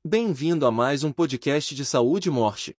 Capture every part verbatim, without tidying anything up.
Bem-vindo a mais um podcast de saúde e morte.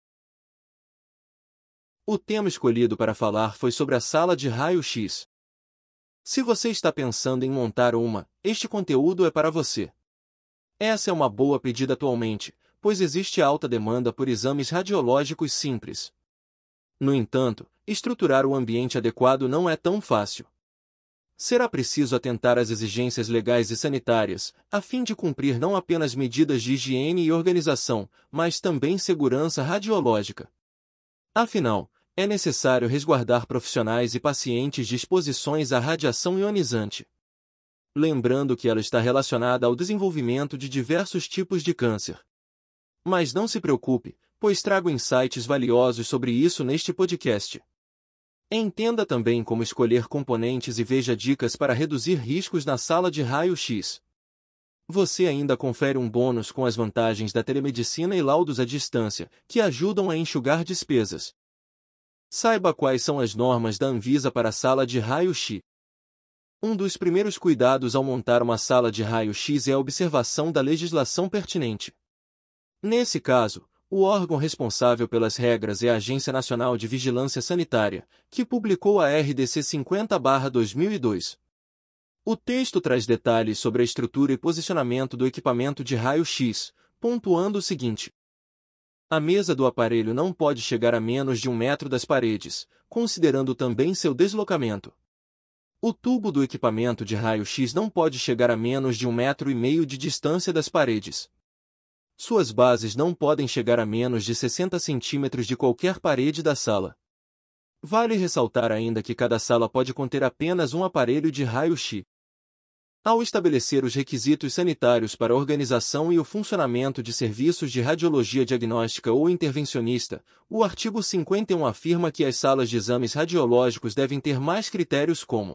O tema escolhido para falar foi sobre a sala de raio-x. Se você está pensando em montar uma, este conteúdo é para você. Essa é uma boa pedida atualmente, pois existe alta demanda por exames radiológicos simples. No entanto, estruturar o ambiente adequado não é tão fácil. Será preciso atentar às exigências legais e sanitárias, a fim de cumprir não apenas medidas de higiene e organização, mas também segurança radiológica. Afinal, é necessário resguardar profissionais e pacientes de exposições à radiação ionizante. Lembrando que ela está relacionada ao desenvolvimento de diversos tipos de câncer. Mas não se preocupe, pois trago insights valiosos sobre isso neste podcast. Entenda também como escolher componentes e veja dicas para reduzir riscos na sala de raio-x. Você ainda confere um bônus com as vantagens da telemedicina e laudos à distância, que ajudam a enxugar despesas. Saiba quais são as normas da Anvisa para a sala de raio-x. Um dos primeiros cuidados ao montar uma sala de raio-x é a observação da legislação pertinente. Nesse caso, o órgão responsável pelas regras é a Agência Nacional de Vigilância Sanitária, que publicou a R D C cinquenta barra dois mil e dois. O texto traz detalhes sobre a estrutura e posicionamento do equipamento de raio-x, pontuando o seguinte: a mesa do aparelho não pode chegar a menos de um metro das paredes, considerando também seu deslocamento. O tubo do equipamento de raio-x não pode chegar a menos de um metro e meio de distância das paredes. Suas bases não podem chegar a menos de sessenta centímetros de qualquer parede da sala. Vale ressaltar ainda que cada sala pode conter apenas um aparelho de raio-x. Ao estabelecer os requisitos sanitários para a organização e o funcionamento de serviços de radiologia diagnóstica ou intervencionista, o artigo cinquenta e um afirma que as salas de exames radiológicos devem ter mais critérios como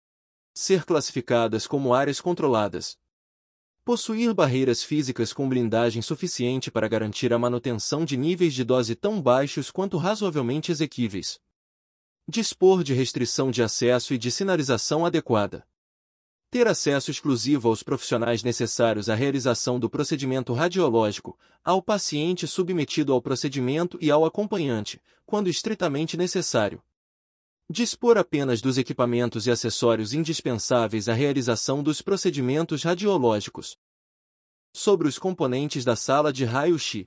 ser classificadas como áreas controladas, possuir barreiras físicas com blindagem suficiente para garantir a manutenção de níveis de dose tão baixos quanto razoavelmente exequíveis, dispor de restrição de acesso e de sinalização adequada, ter acesso exclusivo aos profissionais necessários à realização do procedimento radiológico, ao paciente submetido ao procedimento e ao acompanhante, quando estritamente necessário. Dispor apenas dos equipamentos e acessórios indispensáveis à realização dos procedimentos radiológicos. Sobre os componentes da sala de raio-x.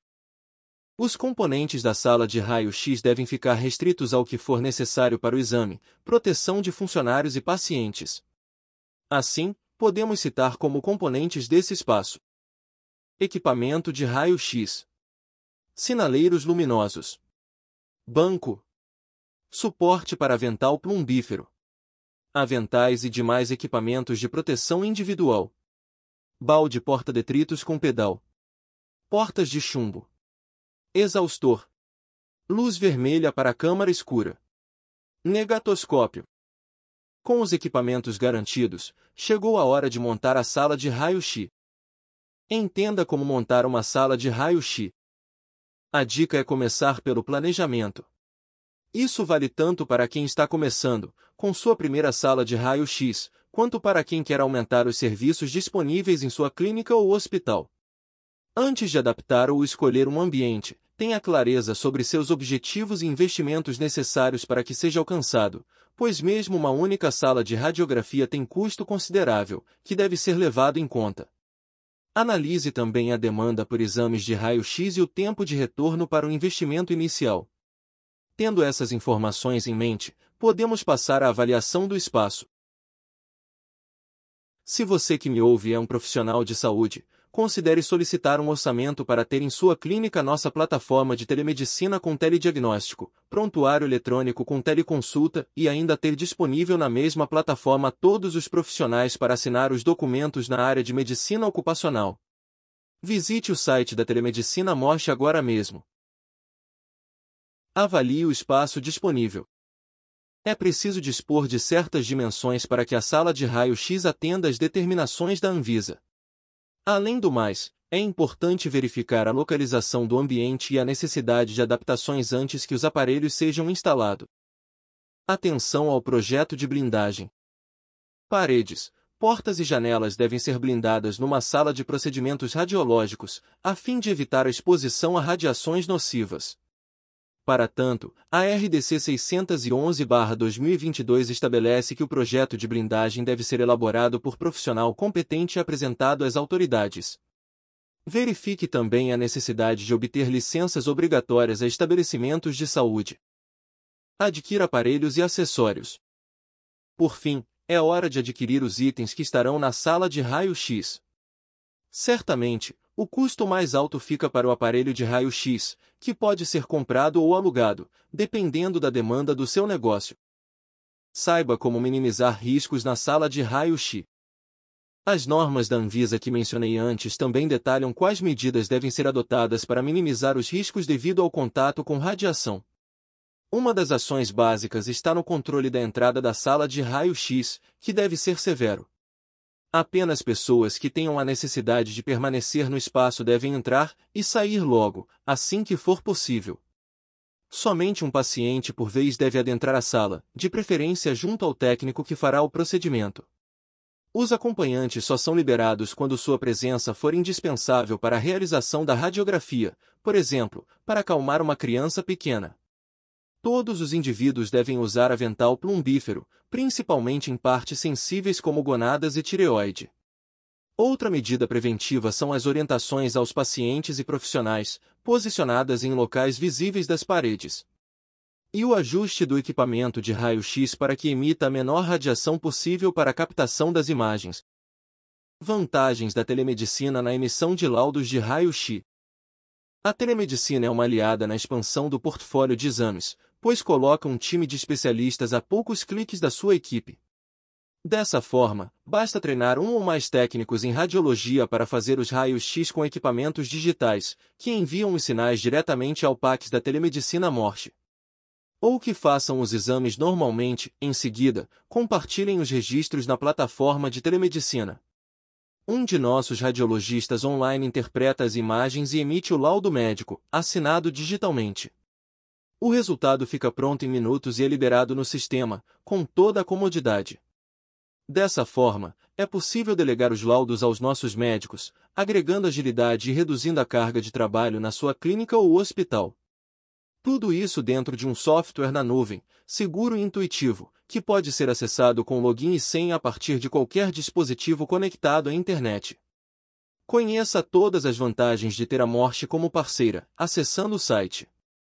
Os componentes da sala de raio-x devem ficar restritos ao que for necessário para o exame, proteção de funcionários e pacientes. Assim, podemos citar como componentes desse espaço: equipamento de raio-x, sinaleiros luminosos, banco, suporte para avental plumbífero, aventais e demais equipamentos de proteção individual, balde porta-detritos com pedal, portas de chumbo, exaustor, luz vermelha para câmara escura, negatoscópio. Com os equipamentos garantidos, chegou a hora de montar a sala de raio-x. Entenda como montar uma sala de raio-x. A dica é começar pelo planejamento. Isso vale tanto para quem está começando, com sua primeira sala de raio-x, quanto para quem quer aumentar os serviços disponíveis em sua clínica ou hospital. Antes de adaptar ou escolher um ambiente, tenha clareza sobre seus objetivos e investimentos necessários para que seja alcançado, pois mesmo uma única sala de radiografia tem custo considerável, que deve ser levado em conta. Analise também a demanda por exames de raio-x e o tempo de retorno para o investimento inicial. Tendo essas informações em mente, podemos passar à avaliação do espaço. Se você que me ouve é um profissional de saúde, considere solicitar um orçamento para ter em sua clínica nossa plataforma de telemedicina com telediagnóstico, prontuário eletrônico com teleconsulta e ainda ter disponível na mesma plataforma todos os profissionais para assinar os documentos na área de medicina ocupacional. Visite o site da Telemedicina Morte agora mesmo. Avalie o espaço disponível. É preciso dispor de certas dimensões para que a sala de raio-x atenda às determinações da Anvisa. Além do mais, é importante verificar a localização do ambiente e a necessidade de adaptações antes que os aparelhos sejam instalados. Atenção ao projeto de blindagem. Paredes, portas e janelas devem ser blindadas numa sala de procedimentos radiológicos, a fim de evitar a exposição a radiações nocivas. Para tanto, a R D C seiscentos e onze barra dois mil e vinte e dois estabelece que o projeto de blindagem deve ser elaborado por profissional competente e apresentado às autoridades. Verifique também a necessidade de obter licenças obrigatórias a estabelecimentos de saúde. Adquira aparelhos e acessórios. Por fim, é hora de adquirir os itens que estarão na sala de raio-x. Certamente, o custo mais alto fica para o aparelho de raio-x, que pode ser comprado ou alugado, dependendo da demanda do seu negócio. Saiba como minimizar riscos na sala de raio-x. As normas da Anvisa que mencionei antes também detalham quais medidas devem ser adotadas para minimizar os riscos devido ao contato com radiação. Uma das ações básicas está no controle da entrada da sala de raio-x, que deve ser severo. Apenas pessoas que tenham a necessidade de permanecer no espaço devem entrar e sair logo, assim que for possível. Somente um paciente por vez deve adentrar a sala, de preferência junto ao técnico que fará o procedimento. Os acompanhantes só são liberados quando sua presença for indispensável para a realização da radiografia, por exemplo, para acalmar uma criança pequena. Todos os indivíduos devem usar avental plumbífero, principalmente em partes sensíveis como gonadas e tireoide. Outra medida preventiva são as orientações aos pacientes e profissionais, posicionadas em locais visíveis das paredes. E o ajuste do equipamento de raio-x para que emita a menor radiação possível para a captação das imagens. Vantagens da telemedicina na emissão de laudos de raio-x. A telemedicina é uma aliada na expansão do portfólio de exames, pois coloca um time de especialistas a poucos cliques da sua equipe. Dessa forma, basta treinar um ou mais técnicos em radiologia para fazer os raios-x com equipamentos digitais, que enviam os sinais diretamente ao P A C da telemedicina Morse. Ou que façam os exames normalmente, em seguida, compartilhem os registros na plataforma de telemedicina. Um de nossos radiologistas online interpreta as imagens e emite o laudo médico, assinado digitalmente. O resultado fica pronto em minutos e é liberado no sistema, com toda a comodidade. Dessa forma, é possível delegar os laudos aos nossos médicos, agregando agilidade e reduzindo a carga de trabalho na sua clínica ou hospital. Tudo isso dentro de um software na nuvem, seguro e intuitivo, que pode ser acessado com login e senha a partir de qualquer dispositivo conectado à internet. Conheça todas as vantagens de ter a Morse como parceira, acessando o site.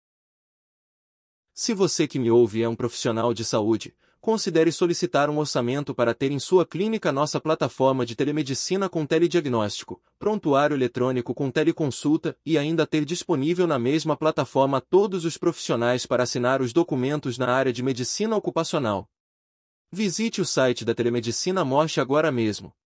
Se você que me ouve é um profissional de saúde, considere solicitar um orçamento para ter em sua clínica nossa plataforma de telemedicina com telediagnóstico, prontuário eletrônico com teleconsulta e ainda ter disponível na mesma plataforma todos os profissionais para assinar os documentos na área de medicina ocupacional. Visite o site da Telemedicina Morse agora mesmo.